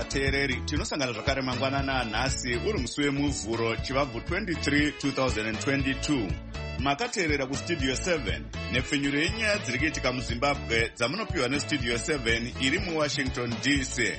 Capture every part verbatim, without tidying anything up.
vateereri, tinosangana zvakare mangwanana nhasi uri musi wemuvhuro chivabvu twenty-three two thousand twenty-two. Makateerera kustudio seven nepfenyuro yenyaya dziri kuitika muZimbabwe dzamunopiwa nestudio seven iri muWashington D C.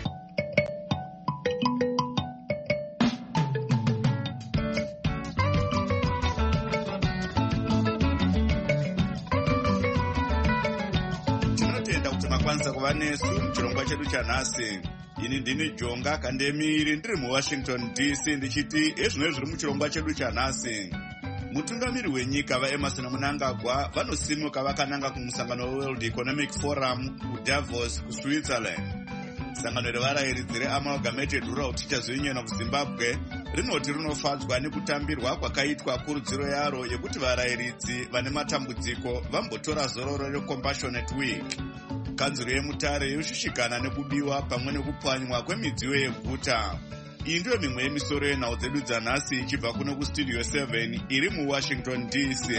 Tinotenda kuti makwanisa kuva nesu muchirongwa chedu chanhasi. Ini ndini Jonga Kandemiri ndiri muWashington D C ndichiti ezvino zviri muchirongwa chedu chanhasi. Mutungamiri wenyika vaEmerson Mnangagwa vanosimuka vakananga kumusangano weWorld Economic Forum kuDavos kuSwitzerland. Sangano revarayiridzi reAmalgamated Rural Teachers Union of Zimbabwe rinoti rinofadzwa nekutambirwa kwakaitwa kurudziro yaro yekuti varayiridzi vane matambudziko vambotora zororo reCompassionate Week. Kanzuro yeMutare yoshushikana nekubiwa pamwe nekupwanywa kwemidziyo yeguta. Iyi ndiyo mimwe yemisoro yenhau dzedu dzanhasi ichibva kuno kustudio seven iri muWashington D C.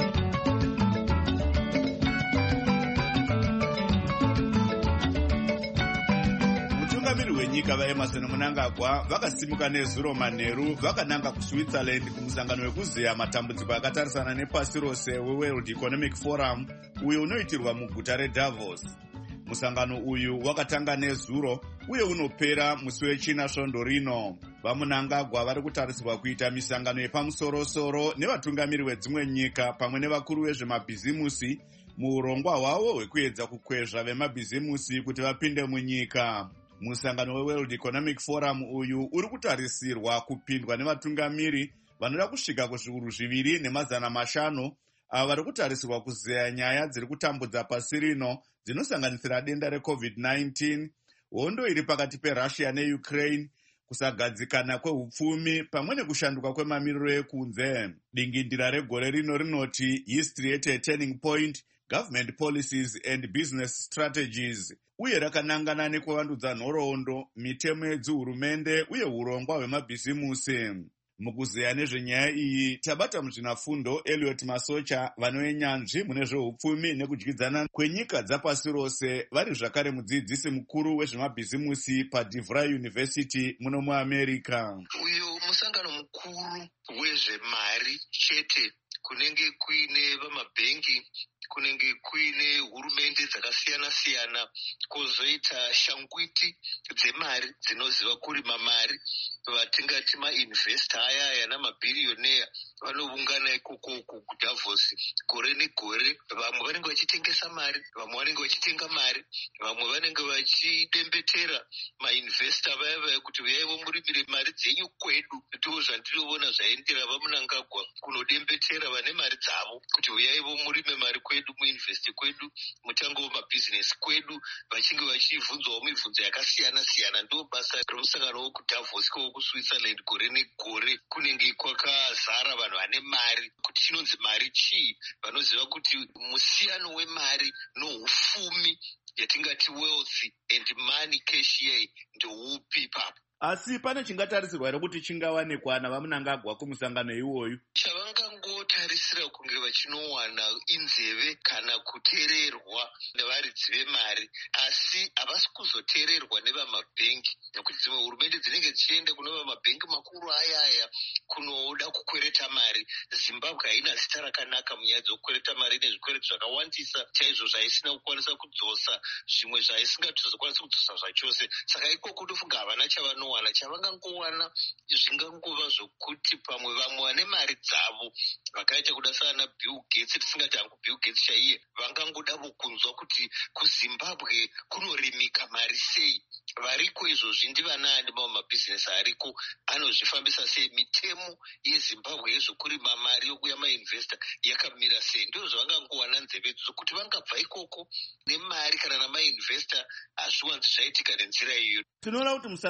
Mutungamiri wenyika vaEmerson Mnangagwa vakasimuka nezuro manheru vakananga kuSwitzerland kumusangano wekuziya matambudziko akatarisana nepasi rose weWorld Economic Forum uyo unoitirwa muguta reDavos. Musangano uyu wakatanga nezuro uye unopera musi wechina svondo rino. VaMnangagwa vari kutarisirwa kuita misangano yepamusoro-soro nevatungamiri vedzimwe nyika pamwe nevakuru vezvemabhizimusi muurongwa hwavo hwekuedza kukwezva vemabhizimusi kuti vapinde munyika. Musangano weWorld Economic Forum uyu uri kutarisirwa kupindwa nevatungamiri vanoda kusvika kuzviuru zviviri nemazana mashanu ava vari kutarisirwa kuzeya nyaya dziri kutambudza pasi rino dzinosanganisira denda reCovid nineteen, hondo iri pakati peRussia neUkraine, kusagadzikana kwehupfumi pamwe nekushanduka kwemamiriro ekunze. Dingindira regore rino rinoti History at a Turning Point, Government Policies and Business Strategies, uye rakanangana nekuvandudza nhoroondo, mitemo yedzihurumende uye urongwa hwemabhizimusi. Mukuzeya nezvenyaya iyi tabata muzvinafundo Elliot Masocha vanoenyanzvi mune zvehupfumi nekudyidzana kwenyika dzapasi rose vari zvakare mudzidzisi mukuru wezvemabhizimusi paDevry University muno muAmerica. Uyu musangano mukuru wezvemari chete kunenge kuine vamabhengi, kunenge kuine hurumende dzakasiyana-siyana, kozoita shangwiti dzemari dzinoziva kurima mari, vatingati mainvesta aya aya namabhirioneya vanoungana ikoko kuDavos gore negore. Vamwe vanenge vachitengesa mari, vamwe vanenge vachitenga mari, vamwe vanenge vachidembetera mainvesta vaya vaya kuti uyaiwo murimire mari dzenyu kwedu. Ndizvo zvandinoona zvaendera vaMnangagwa kunodembetera vane mari dzavo kuti uyaiwo murime mari kwedu, muinvesti kwedu, mutangewo mabhizinesi kwedu, vachinge vachibvunzwawo mibvunzo yakasiyana-siyana. Ndo basa romusangano wokuDavos kuSwitzerland gore negore. Kunenge kwakazara vanhu vane mari. Kuti chinonzi mari chii? Vanoziva kuti musiyano wemari nohufumi yatingati wealth and money cash yei ndoupi ipapo. Asi pane chingatarisirwa here kuti chingawanikwa navaMnangagwa kumusangano iwoyu? Chavangangotarisira kunge vachinowana inzeve kana kuteererwa nevaridzi vemari, asi havasi kuzoteererwa nevamabhengi, nekuti dzimwe hurumende dzinenge dzichienda kuna vamabhengi makuru aya aya kunoda kukwereta mari. Zimbabwe haina zita rakanaka munyaya dzokukwereta mari, ine zvikwereto zvakawandisa chaizvo zvaisina kukwanisa kudzosa, zvimwe zvaisingatozokwanisa kudzosa zvachose. Saka ikoko ndofunga havana chavano wana. Chavangangowana zvingangova zvokuti pamwe vamwe vane mari dzavo vakaita kuda sana Bill Gates, tisingati hangu Bill Gates chaiye, vangangodavo kunzwa kuti kuZimbabwe kunorimika mari sei. Variko izvozvi ndivanaani mabhizinesi ariko anozvifambisa sei, mitemo yeZimbabwe yezvokurima mari yokuya mainvesta yakamira sei. Ndizvo zvavangangowana nzeve dzokuti vangabva ikoko nemari kana namainvesta hazviwanzi zvaitika nenzira iyo. Tinoona kuti musangano uyu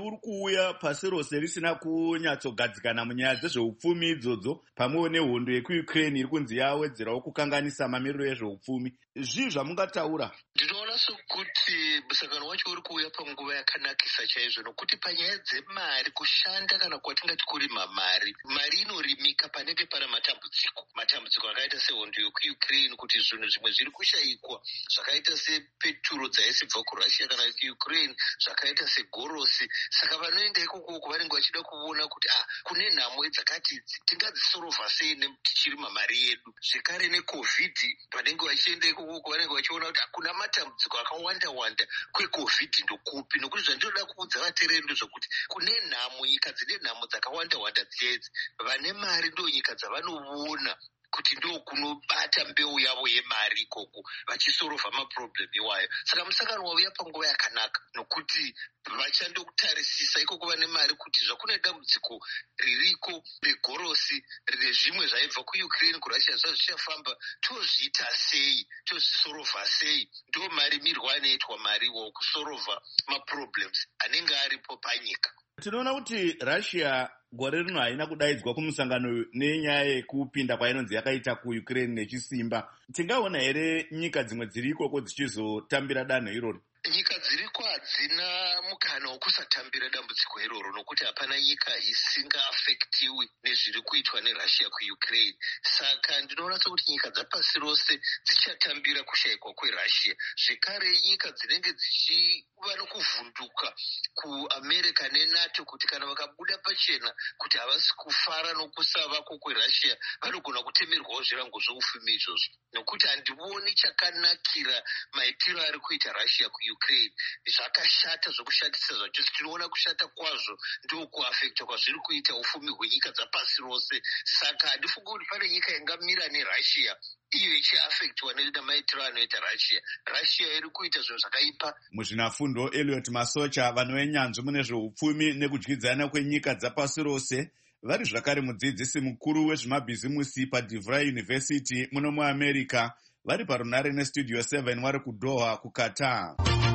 uri kuuya pasi rose risina kunyatsogadzikana munyaya dzezveupfumi idzodzo, pamwewo nehondo yekuukraine iri kunzi yawedzerawo kukanganisa mamiriro ezveupfumi. Zvii zvamungataura? Ndinoona sokuti musangano wacho uri kuuya panguva yakanakisa chaizvo, nokuti panyaya dzemari, kushanda kana kwatingati kurima mari, mari inorimika panenge pana matambudziko. Matambudziko akaita sehondo yekuukraine, kuti zvinhu zvimwe zviri kushayikwa, zvakaita sepeturo dzaisibva kurussia kana kuukraine, zvakaita segorosi. Saka vanoenda ikoko vanenge vachida kuona kuti ah, kune nhamo dzakati tingadzisorovha sei tichirima mari yedu. Zvekare necovid, vanenge vachienda ikoko vanenge vachiona kuti kuna matambudziko akawanda wanda kwecovid ndokupi, nokuti zvandinoda kuudza vateereri ndezvokuti kune nhamo, nyika dzine nhamo dzakawanda wanda dziedzi, vane mari ndo nyika dzavanoona kuti ndo kunobata mbeu yavo yemari ikoko, vachisorovha maproblem iwayo. Saka musangano wauya panguva yakanaka, nokuti vachandokutarisisa ikoko vane mari kuti zvakune dambudziko ririko regorosi, rezvimwe zvaibva kuukraine kurussia zvazvichafamba, tozviita sei, tozvisorovha sei. Ndo mari mirwo anoitwa mari wokusorovha maproblems anenge aripo panyika. Tinoona kuti Russia gore rino haina kudaidzwa kumusangano nenyaya yekupinda kwainonzi yakaita kuukraine nechisimba. Tingaona here nyika dzimwe dziri ikoko dzichizotambira danho iroro? Nyika dziriko hadzina mukana wokusatambira dambudziko iroro, nokuti hapana nyika isingaafektiwi nezviri kuitwa neRussia kuukraine. Saka ndinoona sokuti nyika dzapasi rose dzichatambira kushayikwa kweRussia. Zvekare nyika dzinenge dzichiva nokuvhunduka kuAmerica neNATO kuti kana vakabuda pachena kuti havasi kufara nokusavako kweRussia, vanogona kutemerwawo zvirango zvoufumi izvozvo, nokuti handioni chakanakira maitiro ari kuita Russia kuUkraine. Zvakashata zvokushatisa zvacho, tinoona kushata kwazvo ndokuafekta kwazviri kuita ufumi hwenyika dzapasi rose. Saka handifungi kuti pane nyika ingamira neRussia iyo ichiafektwa nemaitiro anoita Russia. Russia iri kuita zvinhu zvakaipa. Muzvinafundo Elliot Masocha, vanhu venyanzvi mune zveupfumi nekudyidzana kwenyika dzapasi rose, vari zvakare mudzidzisi mukuru wezvemabhizimusi paDevry University muno muAmerica, vari parunare nestudio seven vari kuDoha kuQatar.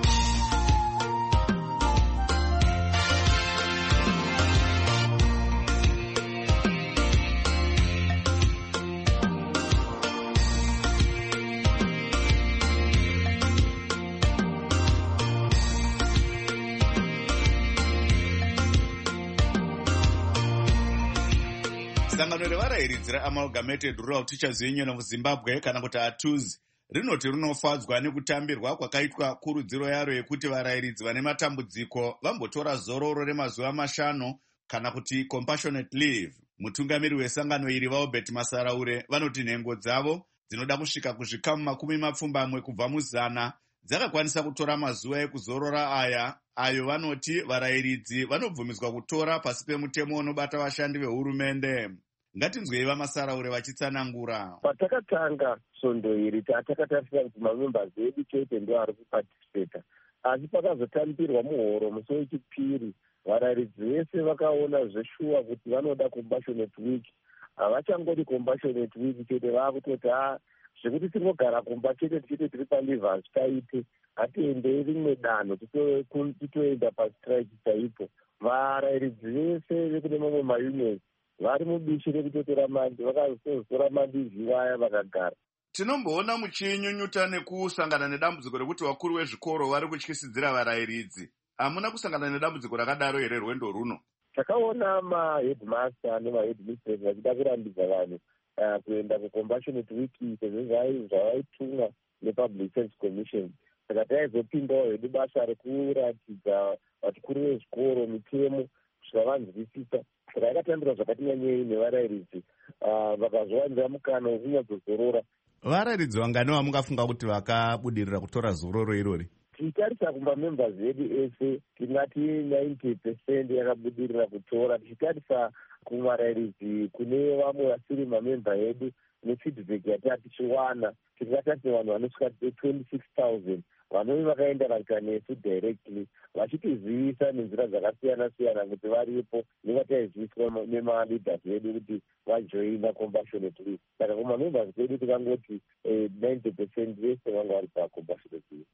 Sangano revarairidzi reAmalgamated Rural Teachers Union of Zimbabwe, kana kuti A T U Z, rinoti rinofadzwa nekutambirwa kwakaitwa kurudziro yaro yekuti varairidzi vane matambudziko vambotora zororo remazuva mashanu kana kuti compassionate leave. Mutungamiri wesangano iri vaObert Masaraure vanoti nhengo dzavo dzinoda kusvika kuzvikamu makumi mapfumbamwe kubva muzana dzakakwanisa kutora mazuva ekuzorora aya, ayo vanoti varairidzi vanobvumidzwa kutora pasi pemutemo unobata vashandi vehurumende. Ngatinzwei vaMasaraure vachitsanangura. Patakatanga svondo iri takatarisira kuti mamembers edu chete ndio ari kuparticipata, asi pakazotambirwa muhoro musi wechipiri varairidzi vese vakaona zveshuwa kuti vanoda compassionate week. Havachangoti compassionate week chete, vaakutoti a zvekuti tingogara kumba chete tichiti tiri palive hazvitaite, hatiendei rimwe danho titoenda pastrike chaipo. Varairidzi vese vekune mamwe maunions vari mubishi rekutotora mandi, vakazotora mandizi vaya vakagara. Tinomboona muchinyunyuta nekusangana nedambudziko rekuti vakuru vezvikoro vari kutyisidzira varairidzi. Hamuna kusangana nedambudziko rakadaro here rwendo runo? Takaona maheadmaster nemaheadmistress vachida kurambidza vanhu uh, kuenda kucompassionate week sezvo zvavaitumwa nepublic service commission. Saka taizopindawo hedu basa rekuratidza vakuru vezvikoro mitemo kusvika vanzwisisa. Saka yakatambirwa zvakati nyanyei nevarairidzi vakazovanzira mukana wekunyatsozorora. Varairidzi vangani vamungafunga kuti vakabudirira kutora zororo irori? Tichitarisa kumamembers edu ese tingati ninety percent yakabudirira kutora. Tichitarisa kuvarairidzi kune vamwe vasiri mamemba edu nefeedback yatati tichiwana, tingatarisa vanhu vanosvika twenty-six thousand vanove vakaenda vaita nesu directly vachitizivisa nenzira dzakasiyana siyana kuti varipo nevataiziviswa nemaleaders vedu kuti vajoina compassionate week. Saka kumamembers edu tikangoti ninety percent vese vanga vari pacompassionate week.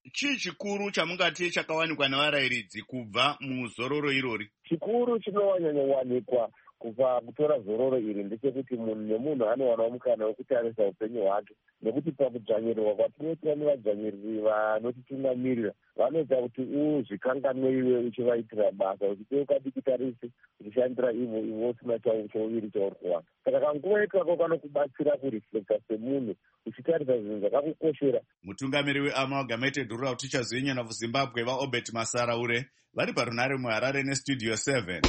chii chikuru chamungati chakawanikwa nevarayiridzi kubva muzororo irori? Chikuru chinovanyanyowanikwa kubva kutora zororo iri ndechekuti munhu nemunhu anowanawo mukana wekutarisa upenyu hwake, nekuti pakudzvanyirirwa kwatinoitwa nevadzvanyiriri vanotitungamirira vanoita kuti uzvikanganwe iwe uchivaitira basa uchiteuka dikitarise uchishandira ivo ivo usina chauviri chauri kuwana. Saka kanguva ikako kanokubatsira kuriflecta semunhu uchitarisa zvinhu zvakakukoshera. Mutungamiri weAmalgamated Rural Teachers Union of Zimbabwe vaObert Masaraure vari parunare muHarare nestudio seven.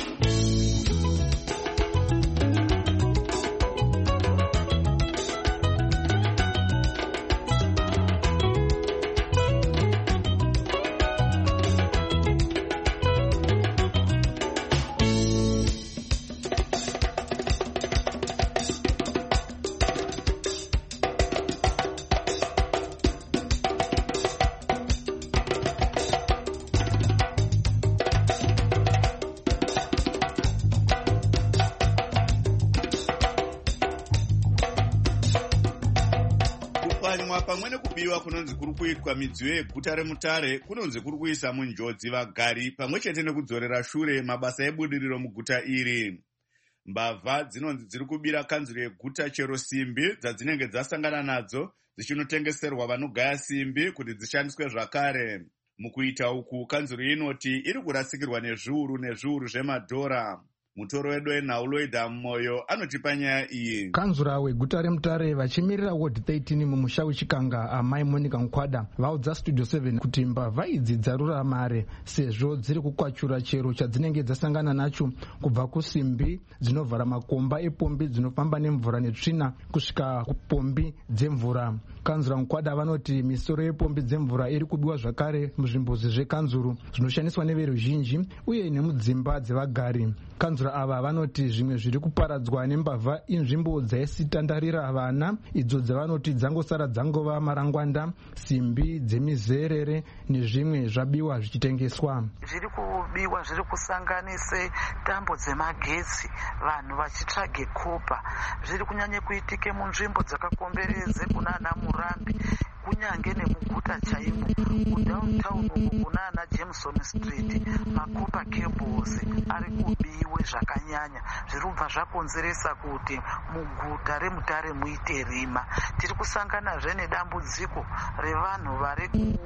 Kupanywa pamwe nekubiwa kunonzi kuri kuitwa midziyo yeguta reMutare kunonzi kuri kuisa munjodzi vagari pamwe chete nekudzorera shure mabasa ebudiriro muguta iri. Mbavha dzinonzi dziri kubira kanzuro yeguta chero simbi dzadzinenge dzasangana nadzo dzichinotengeserwa vanogaya simbi kuti dzishandiswe zvakare. Mukuita uku kanzuro inoti iri kurasikirwa nezviuru nezviuru zvemadhora. Mutoro wedu eNauloida Moyo anotipa nyaya iyi. Kanzura weguta reMutare vachimirira ward thirteen mumusha wechikanga amai Monica Nkwada vaudza studio seven kuti mbavha idzi dzarura mare sezvo dziri kukwachura chero chadzinenge dzasangana nacho kubva kusimbi dzinovhara makomba epombi dzinofamba nemvura netsvina kusvika kupombi dzemvura. Kanzura Nkwada vanoti misoro yepombi dzemvura iri kubiwa zvakare muzvimbuzi zvekanzuru zvinoshandiswa neveruzhinji uye nemudzimba dzevagari. Kanzura ava vanoti zvimwe zviri kuparadzwa nembavha inzvimbo dzaisitandarira vana idzo dzavanoti dzangosara dzangova marangwanda, simbi dzemizerere nezvimwe zvabiwa zvichitengeswa. Zviri kubiwa zviri kusanganise tambo dzemagetsi vanhu vachitsvage kopa. Zviri kunyanya kuitike munzvimbo dzakakomberedze kunana Murambi kunyange nemuguta chaimo kudowntown uku kunana Jameson Street makopa cables ari kubiwe zvakanyanya zviri kubva zvakonzeresa kuti muguta reMutare muite rima. Tiri kusanganazve nedambudziko revanhu vari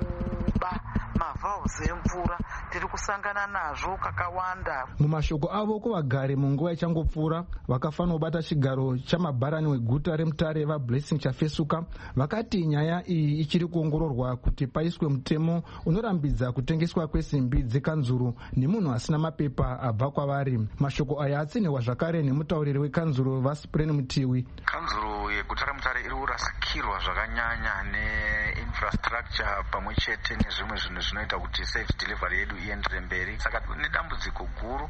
kuba mavhalves emvura, tiri kusangana nazvo kakawanda. Mumashoko avo kuvagari munguva ichangopfuura vakafanira kubata chigaro chamabharani weguta reMutare vaBlessing Chafesuka vakati nyaya iyi ichiri kuongororwa kuti paiswe mutemo unorambidza kutengeswa kwesimbi dzekanzuru nemunhu asina mapepa abva kwavari. Mashoko aya atsinirwa zvakare nemutauriri wekanzuru Vaspren Mutiwi. Kanzuru yeguta reMutare iri kurasikirwa zvakanyanya neinfrastructure pamwe chete nezvimwe zvinhu zvinoita kuti safe delivery yedu iendere mberi. Saka nedambudziko guru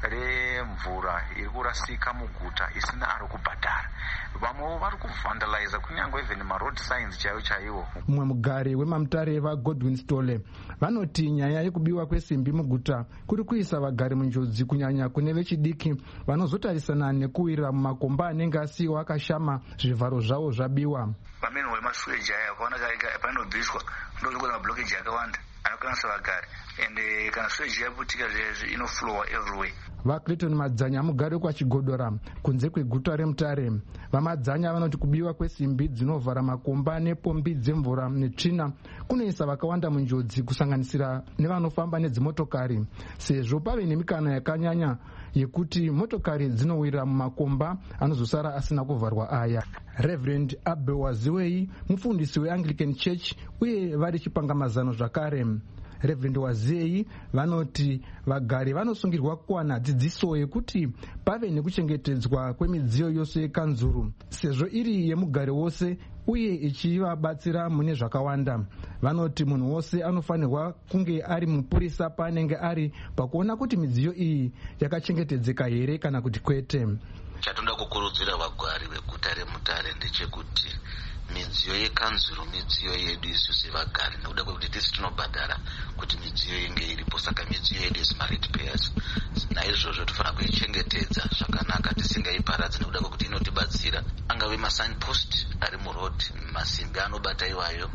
remvura iri kurasika muguta isina ari kubhadhara. Vamwewo vari kuvandalize kunyange even maroad signs chaiwo chaiwo. Mumwe mugari weMamutare vaGodwin Stole vanoti nyaya yekubiwa kwesimbi muguta kuri kuisa vagari munjodzi kunyanya kune vechidiki vanozotarisana nekuwira mumakomba anenge asiwo akashama zvivharo zvavo zvabiwa. Pameno wemasweji aya kwaona panobviswa ndozvikuona mablokeji akawanda anokanisa vagari ende kana sweji yaputika zvezvi inoflowa everywhere. VaClayton Madzanya mugari kwachigodora kunze kweguta reMutare vamadzanya vanoti kubiwa kwesimbi dzinovhara makomba nepombi dzemvura netsvina kunoisa vakawanda munjodzi kusanganisira nevanofamba nedzimotokari sezvo pave nemikana yakanyanya yekuti motokari dzinowira mumakomba anozosara asina kuvharwa aya. Reverend Abel Waziwei mufundisi weAnglican Church uye vari chipangamazano zvakare. Reverend Wazei vanoti vagari vanosungirwa kuwana dzidziso yekuti pave nekuchengetedzwa kwemidziyo yose yekanzuru sezvo iri yemugari wose uye ichivabatsira mune zvakawanda. Vanoti munhu wose anofanirwa kunge ari mupurisa paanenge ari pakuona kuti midziyo iyi yakachengetedzeka here kana kuti kwete. Chatoda kukurudzira vagari veguta reMutare ndechekuti midziyo yekanzuru midziyo yedu isu sevagari nekuda kwekuti tisi tinobhadhara kuti midziyo inge iripo, saka midziyo yedu ismarate payers. Naizvozvo tofanira kuichengetedza zvakanaka tisingaiparadzi nekuda kwekuti inotibatsira angave masignpost ari muroad masimbi anobata iwayo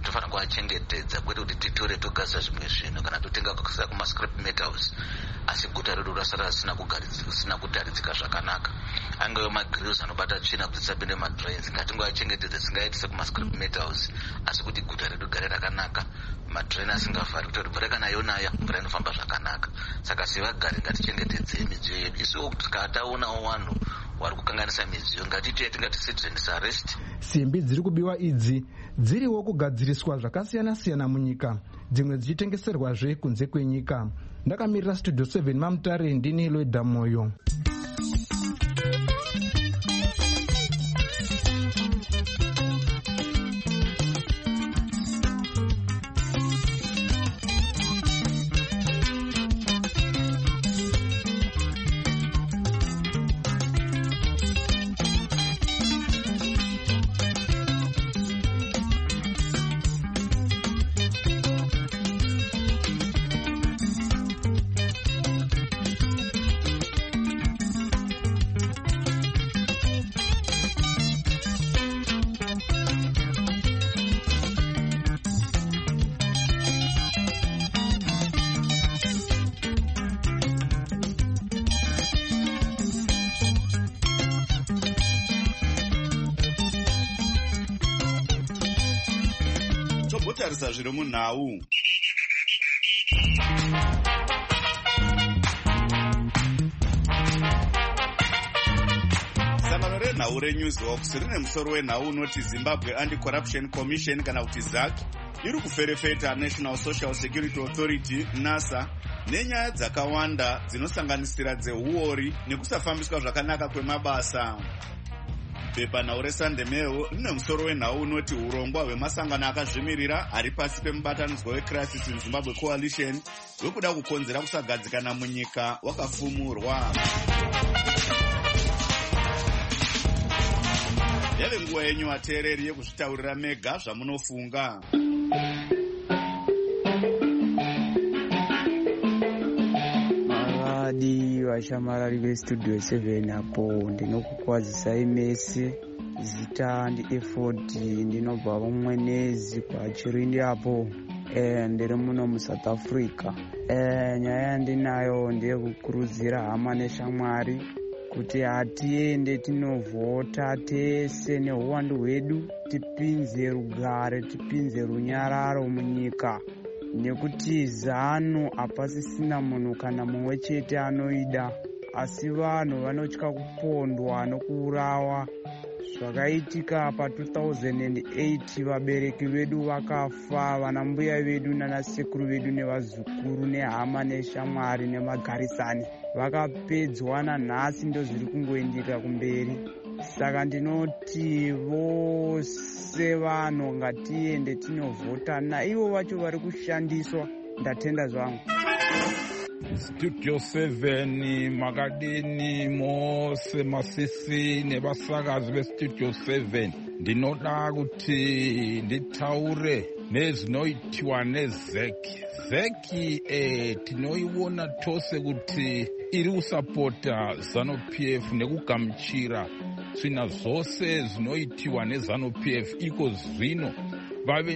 tofanira kuachengetedza kwete kuti titore togadzira zvimwe zvinhu kana totenga kusa kumascrap metals asi guta redu rasara risina kudaridzika zvakanaka. Angave magrills anobata tsvina kuti dzisapinde madrains, ngatingoachengetedza singaiti sekumascrap metals asi kuti guta redu gare rakanaka, madrain asingavhari kuti mvura kana yonaya mvura inofamba zvakanaka. Saka sevagari ngatichengetedzei midziyo yedu. Isuwo tikataonawo vanhu vari kukanganisa midziyo ngatitiye tingati citizens arrest. Simbi dziri kubiwa idzi dziriwo kugadziriswa zvakasiyana siyana munyika, dzimwe dzichitengeserwazve kunze kwenyika. Ndakamirira studio seven Mamutare, ndini Loida Moyo. Tobotarisa zviri munhau. Sangano renhau reNewsHawks rine musoro wenhau unoti Zimbabwe Anti-Corruption Commission kana kuti Z A C iri kuferefeta National Social Security Authority NASA nenyaya dzakawanda dzinosanganisira dzeuori nekusafambiswa zvakanaka kwemabasa. Pepanhau reSunday Mail rine musoro wenhau unoti urongwa hwemasangano akazvimirira ari pasi pemubatanidzwa weCrisis in Zimbabwe Coalition wekuda kukonzera kusagadzikana munyika wakafumurwa. Yave nguva yenyu vateereri yekuzvitaurira mega zvamunofunga. Mavadi vashamarari vestudio seven apo ndinokukwazisai mese zita ndi effort ndinobva vamwenezi kwachirindi apo e, ndiri muno muSouth Africa. E, nyaya yandinayo ndeyekukurudzira hama neshamwari kuti hatiende tinovhota tese neuwandu hwedu tipinze rugare tipinze runyararo munyika, nekuti zano hapasisina munhu kana mumwe chete anoida, asi vanhu vanotya kupondwa nokuurawa. Zvakaitika pa two thousand eight vabereki vedu vakafa, vana mbuya vedu nanasekuru vedu nevazukuru nehama neshamwari nemagarisani vakapedzwa. Nanhasi ndo zviri kungoendeka kumberi. Saka ndinoti vose vanhu ngatiende tinovhota, naivo vacho vari kushandiswa. Ndatenda zvangu. Studio seven makadini mose masisi nevasakazi veStudio seven, ndinoda kuti nditaure nezvinoitiwa nezeki. Zeki eh, tinoiona tose kuti iri kusapota ZANU-P F nekugamuchira tsvina zvose zvinoitiwa neZANU-P F. Iko zvino vave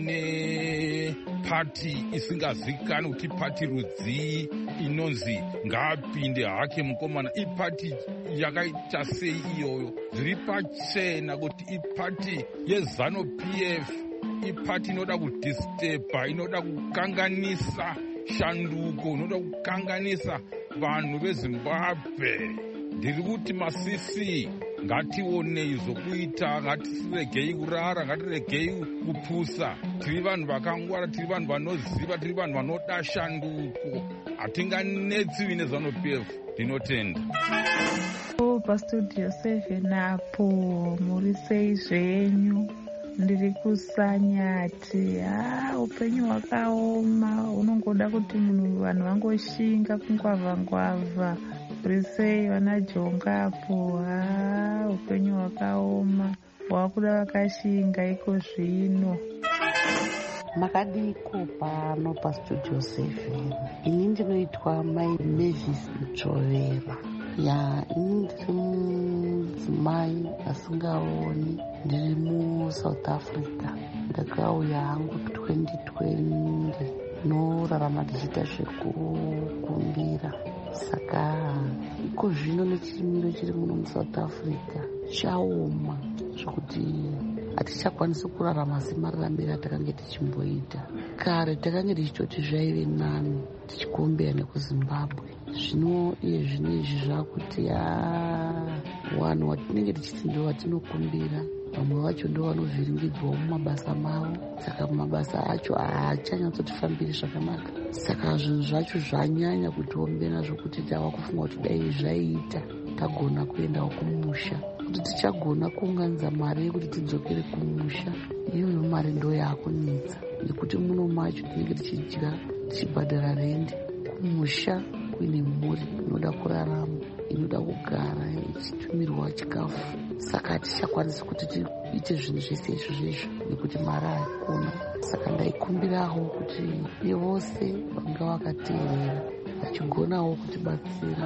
nepati isingazikanwi kuti pati rudzii inonzi ngaapinde hake mukomana. Ipati yakaita sei iyoyo? Zviri pachena kuti ipati yeZANU-P F, ipati inoda kudhistepa, inoda kukanganisa shanduko, inoda kukanganisa vanhu veZimbabwe. Ndiri kuti masisi ngatione zvokuita, ngatiregei kurara, ngatiregei kupusa. Tiri vanhu vakangwara, tiri vanhu vanoziva, tiri vanhu vanoda shanduko. Hatinganetsiwi neZANU-P F. Ndinotenda. PaStudio seven apo muri sei zvenyu? Ndiri kusanyati. Ah, upenyu hwakaoma, unongoda kuti munhu vanhu vangoshinga kungwavha ngwavha. Muri sei vana jongapo? Ah, upenyu hwakaoma, hwakuda vakashinga iko zvino. Makadiko pano paStudio seven. Ini ndinoitwa Mai Mavis Mchovera. Ya, ini ndiri mudzimai asingaoni, ndiri muSouth Africa. ndakauya hangu twenty twenty norarama tichiita zvekukumbira. Saka iko zvino nechimiro chiri muno muSouth Africa chaoma zvekuti hatichakwanisi kurarama semararamiro atakange tichimboita. Kare takange tichitoti zvaive nani tichikumbira nekuZimbabwe. Zvino iye zvino izvi zvakuti vanhu watinenge tichiti ndo watinokumbira vamwe vacho ndo vanovhiringidzwawo mumabasa mavo, saka mabasa acho haachanyatsotifambiri zvakanaka. Saka zvinhu zvacho zvanyanya kutiombera zvokuti tava kufunga kuti dai zvaiita tagona kuendawo kumusha, kuti tichagona kuunganidza mari yekuti tidzokere kumusha. Iyoyo mari ndo yaakunetsa nekuti muno macho tinenge tichidya tichibhadhara rendi. Kumusha kuine mhuri inoda kurarama, inoda kugara ichitumirwa chikafu. Saka hatichakwanisi kuti tiite zvinhu zvese izvozvo nekuti mari hakuna. Saka ndaikumbirawo kuti iye vose vanga vakateerera vachigonawo kutibatsira.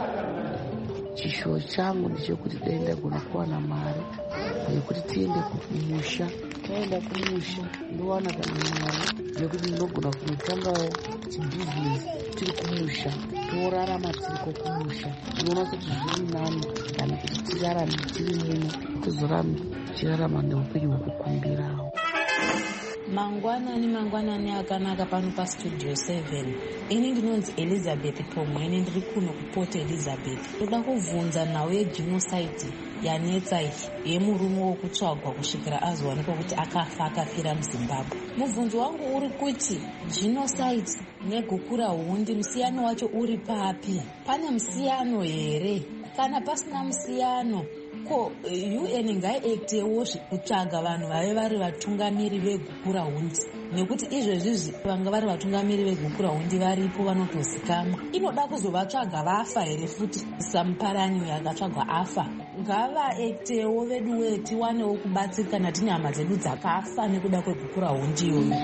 Chishuwo changu ndechekuti dai ndagona kuwana mari yekuti tiende kumusha. Taenda kumusha ndowana kana mari yekuti ndinogona kunotangawo chibhizinesi tiri kumusha, torarama tiriko kumusha. Ndinoona kuti zviri nani kana kuti tirarame tiri muno kuzoramba tichirarama neupenyu hwekukumbirawo. Mangwanani mangwanani akanaka pano pastudio seven. Ini ndinonzi Elizabeth Pomwene, ndiri kuno kuPort Elizabeth. Toda kubvunza nhau yegenocide yanetsa iyi yemurume wokutsvagwa kusvikira azowanikwa kuti akafa akafira muZimbabwe. Mubvunzo wangu uri kuti genocide negukura hundi musiyano wacho uri papi? Pane musiyano here? Kana pasina musiyano, ko U N ngaiektewo kutsvaga vanhu vave vari vatungamiri vegukura hundi, nekuti izvezvizvi vanga vari vatungamiri vegukura hundi varipo vanotozikamwa. Inoda kuzovatsvaga vafa here futi? Samuparani uyo akatsvagwa afa, ngavaektewo vedu we tiwanewo kubatsirika nati nyama dzedu dzakafa nekuda kwegukura hundi iyoyo.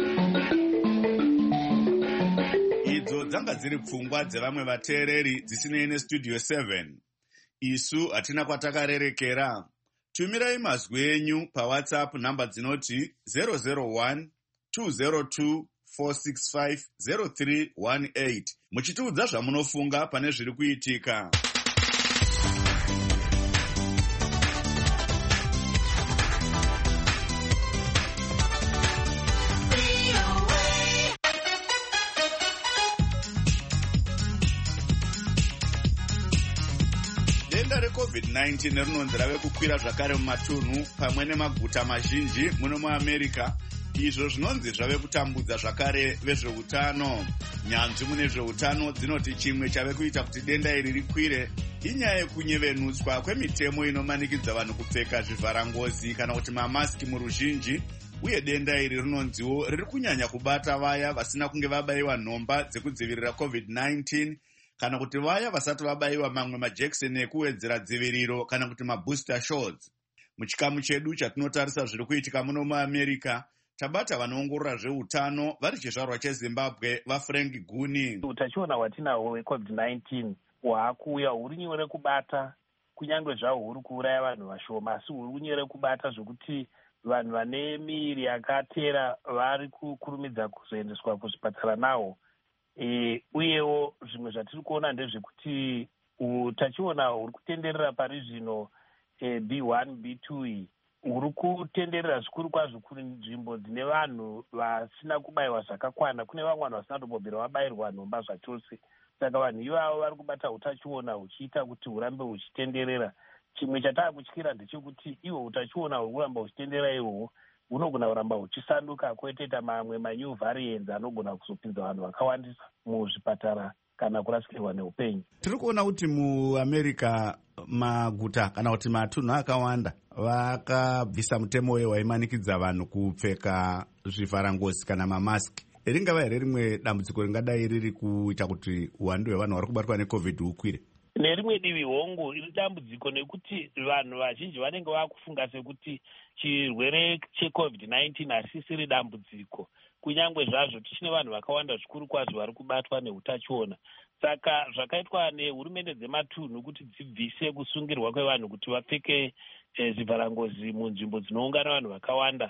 Idzo dzanga dziri pfungwa dzevamwe vateereri dzisinei nestudio seven. Isu hatina kwatakarerekera. Tumirai mazwi enyu paWhatsApp namba dzinoti zero zero one two zero two four six five zero three one eight muchitiudza zvamunofunga pane zviri kuitika. Denda reCovid nineteen rinonzi rave kukwira zvakare mumatunhu pamwe nemaguta mazhinji muno muAmerica, izvo zvinonzi zvave kutambudza zvakare vezveutano. Nyanzvi mune zveutano dzinoti chimwe chave kuita kuti denda iri rikwire inyaya yekunyevenutswa kwemitemo inomanikidza vanhu kupfeka zvivharangozi kana kuti mamaski muruzhinji, uye denda iri rinonziwo riri kunyanya kubata vaya vasina kunge vabayiwa nhomba dzekudzivirira COVID nineteen kana kuti vaya vasati vabayiwa mamwe majekiseni ekuwedzera dziviriro kana kuti mabooster shots. Muchikamu chedu chatinotarisa zviri kuitika muno muAmerica, tabata vanoongorora zveutano vari chizvarwa cheZimbabwe vaFrank Guni. Utachiona hwatinahwo hweCovid nineteen hwakuuya huri nyore kubata, kunyange zvahwo huri kuuraya vanhu vashoma, asi huri nyore kubata zvokuti vanhu vane miiri yakatera vari kukurumidza kuzoendeswa kuzvipatara nawo. E, uyewo zvimwe zvatiri kuona ndezvekuti utachiona huri kutenderera pari zvino e, B one B two iyi huri kutenderera zvikuru kwazvo kunzvimbo dzine vanhu vasina kubayiwa zvakakwana. Kune vamwe vanhu vasina kutombobvira vabayirwa nhomba zvachose. Saka vanhu ivavo vari kubata utachiona huchiita kuti hurambe huchitenderera. Chimwe chataa kutyira ndechekuti ihwo utachiona huri kuramba huchitenderera ihwohwo hunogona kuramba huchisanduka kwotoita mamwe manew variants anogona kuzopinza vanhu vakawandisa muzvipatara kana kurasikirwa neupenyu. Tiri kuona kuti muAmerica maguta kana kuti matunhu akawanda vakabvisa mutemo uyo waimanikidza vanhu kupfeka zvivharangozi kana mamaski. Ringava here rimwe dambudziko ringadai riri kuita kuti uwandu hwevanhu vari kubatwa neCovid hukwire? Nerimwe divi hongu iri dambudziko nekuti vanhu vazhinji vanenge vakufunga sekuti chirwere cheCovid nineteen hasisiri dambudziko, kunyange zvazvo tichine vanhu vakawanda zvikuru kwazvo vari kubatwa neutachiona. Saka zvakaitwa nehurumende dzematunhu kuti dzibvise kusungirwa kwevanhu kuti vapfeke zvivharangozi munzvimbo dzinoungana vanhu vakawanda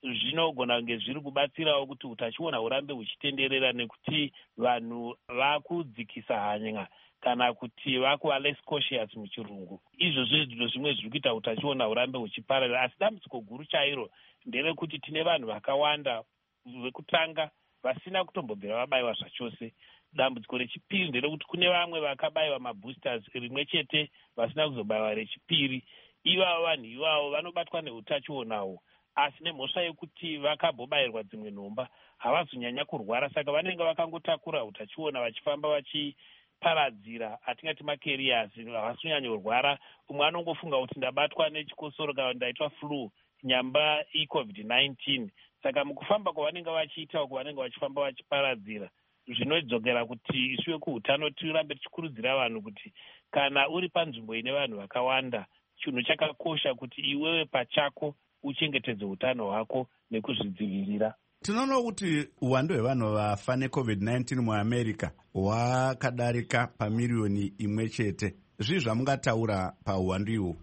zvinogona kunge zviri kubatsirawo kuti utachiona hurambe huchitenderera, nekuti vanhu vakudzikisa hanya kana kuti vakuva less cautious muchirungu. Izvozvo zvino zvimwe zviri kuita utachiona hurambe huchipararira. Asi dambudziko guru chairo nderekuti tine vanhu vakawanda vekutanga vasina kutombobvira vabayiwa zvachose. Dambudziko rechipiri nderekuti kune vamwe vakabayiwa maboosters rimwe chete vasina kuzobayiwa rechipiri. Ivavo vanhu ivavo vanobatwa neutachionawo, asi nemhosva yekuti vakambobayirwa dzimwe nhomba havazonyanya kurwara, saka vanenge vakangotakura utachiona vachifamba vachiparadzira, atingati makerias, havazonyanya kurwara. Umwe anongofunga kuti ndabatwa nechikosoro kana ndaitwa flu nyamba icovid nineteen. Saka mukufamba kwavanenge vachiitawo kwavanenge vachifamba vachiparadzira, zvinodzokera kuti isuwe kuutano tirambe tichikurudzira vanhu kuti kana uri panzvimbo ine vanhu vakawanda, chinhu chakakosha kuti iwewe pachako uchengetedze utano hwako nekuzvidzivirira. Tinoona kuti uwandu hwevanhu vafa necovid nineteen muamerica hwakadarika pamiliyoni imwe chete. Zvii zvamungataura pauwandu ihwo?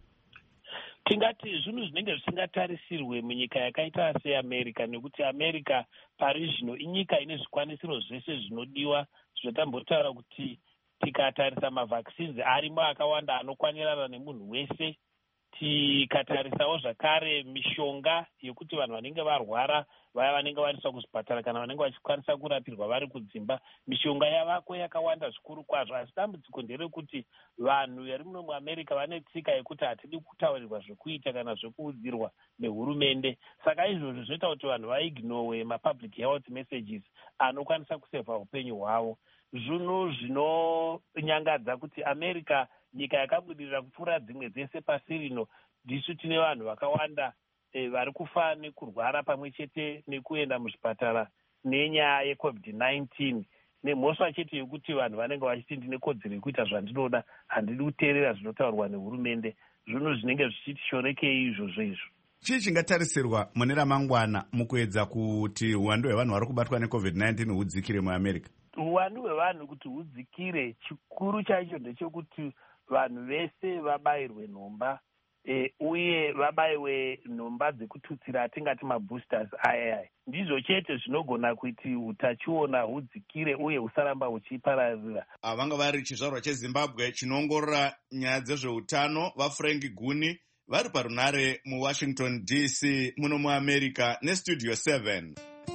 Tingati zvinhu zvinenge zvisingatarisirwe munyika yakaita seamerica, nekuti america pari zvino inyika ine zvikwanisiro zvese zvinodiwa, zvinotambotaura kuti tikatarisa mavaccines arimo akawanda anokwanirana nemunhu wese. Tikatarisawo zvakare mishonga yekuti vanhu vanenge varwara, vaya vanenge vaiswa kuzvipatara kana vanenge vachikwanisa kurapirwa vari kudzimba, mishonga yavako yakawanda zvikuru kwazvo. Asi dambudziko nderekuti vanhu vari muno muamerica vane tsika yekuti hatidi kutaurirwa zvekuita kana zvekuudzirwa nehurumende. Saka izvozvo zvinoita kuti vanhu vaignowe mapublic health messages anokwanisa kusevha upenyu hwavo. Zvinhu zvinonyangadza kuti america, nyika yakabudirira kupfuura dzimwe dzese pasi rino, ndisu tine vanhu vakawanda e, vari kufa nekurwara pamwe chete nekuenda muzvipatara nenyaya yecovid nineteen, nemhosva chete yekuti vanhu vanenge vachiti ndine kodzero yekuita zvandinoda, handidi kuteerera zvinotaurwa nehurumende. Zvinhu zvinenge zvichiti shorekei izvozvo izvo. Chii chingatarisirwa mune ramangwana mukuedza kuti uwandu hwevanhu vari kubatwa necovid nineteen hudzikire muamerica? Uwandu hwevanhu kuti hudzikire, chikuru chaicho ndechekuti vanhu vese vabayirwe nhomba, e, uye vabayiwe nhomba dzekututsira atingati maboosters ayaya. Ndizvo chete zvinogona kuti utachiona hudzikire uye husaramba huchipararira. Vanga vari chizvarwa cheZimbabwe chinoongorora nyaya dzezveutano vaFrank Guni vari parunare muWashington D C muno muamerica nestudio seven.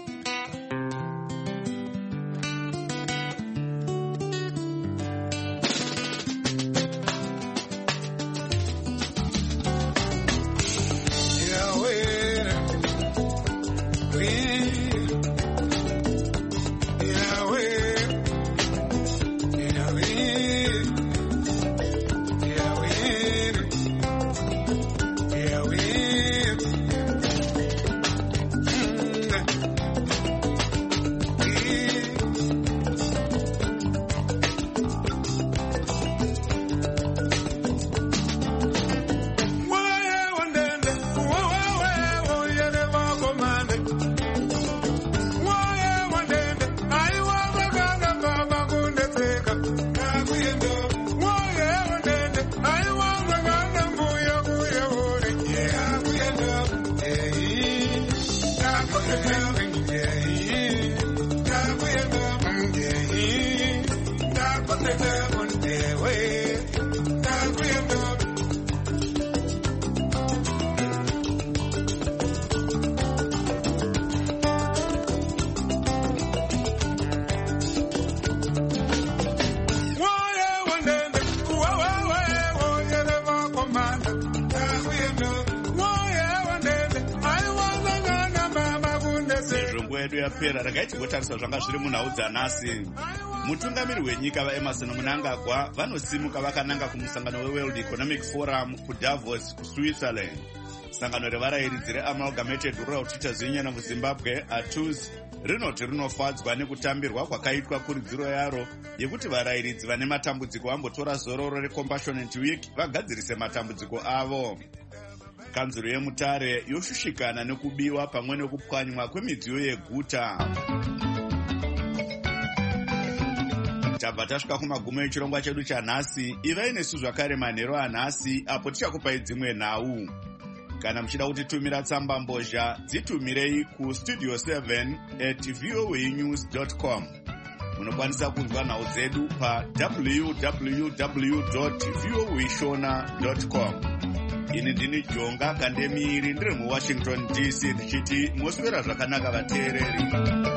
Yapera regai tigotarisa zvanga zviri munhau dzanhasi. Mutungamiri wenyika vaEmerson Mnangagwa vanosimuka vakananga kumusangano weWorld Economic Forum kuDavos kuSwitzerland. Sangano revarayiridzi reAmalgamated Rural Teachers Union of Zimbabwe A T U Z rinoti rinofadzwa nekutambirwa kwakaitwa kuridziro yaro yekuti varayiridzi vane matambudziko vambotora zororo reCompassionate Week vagadzirise matambudziko avo. Kanzuro yeMutare yoshushikana nekubiwa pamwe nekupwanywa kwemidziyo yeguta. Tabva tasvika kumagumo echirongwa chedu chanhasi. Ivai nesu zvakare manheru anhasi apo tichakupai dzimwe nhau. Kana muchida kutitumira tsamba mbozha, dzitumirei ku studio seven at voanews dot com. Munokwanisa kunzwa nhau dzedu pa w w w dot voashona dot com. Ini ndini Jonga Kandemiri ndiri muWashington D C ndichiti moswera zvakanaka vateereri.